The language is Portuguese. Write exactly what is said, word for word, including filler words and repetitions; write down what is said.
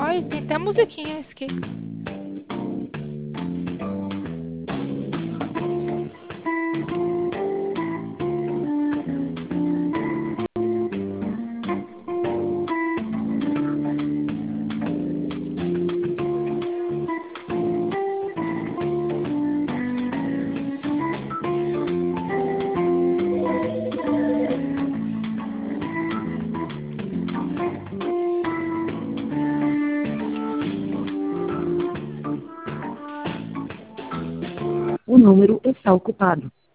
Olha, tem até musiquinha esse aqui. O número está ocupado.